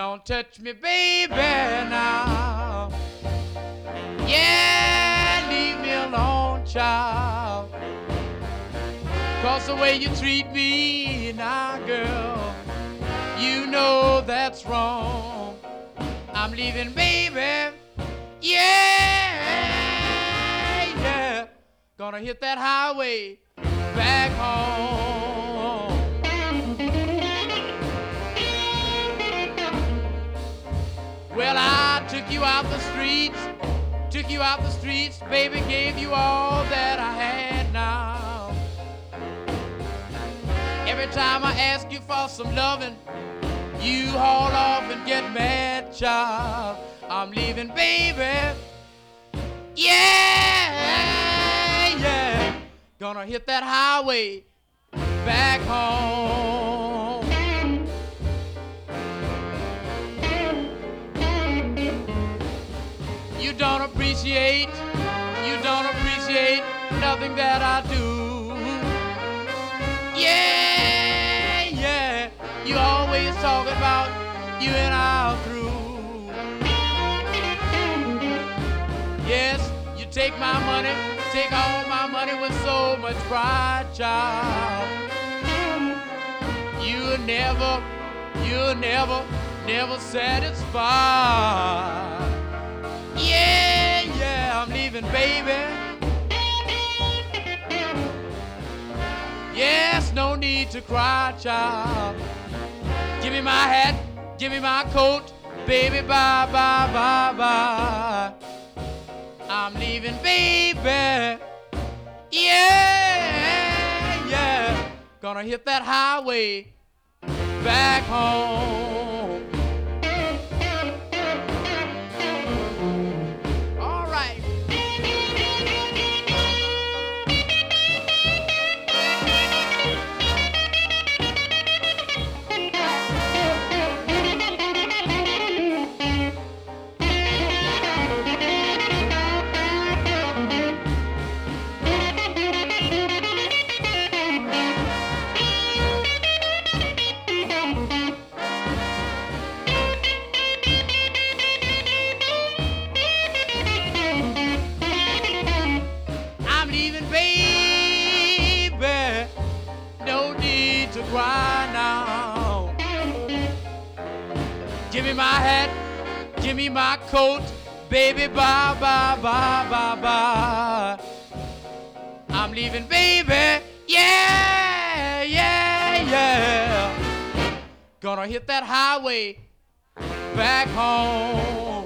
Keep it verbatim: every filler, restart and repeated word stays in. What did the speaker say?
Don't touch me, baby, now. Yeah, leave me alone, child. 'Cause the way you treat me now, girl, you know that's wrong. I'm leaving, baby. Yeah, yeah. Gonna hit that highway back home. Well, I took you out the streets, took you out the streets, baby, gave you all that I had now. Every time I ask you for some loving, you haul off and get mad, child. I'm leaving, baby. Yeah, yeah. Gonna hit that highway back home. You don't appreciate, you don't appreciate nothing that I do. Yeah, yeah. You always talk about you and I are through. Yes, you take my money, take all my money with so much pride, child. You'll never, you'll never, never satisfy. Yeah, yeah, I'm leaving, baby. Yes, no need to cry, child. Give me my hat, give me my coat, baby, bye, bye, bye, bye. I'm leaving, baby. Yeah, yeah. Gonna hit that highway back home. All right. Cry now. Give me my hat, give me my coat, baby, bye, bye, bye, bye, bye. I'm leaving, baby, yeah, yeah, yeah. Gonna hit that highway back home.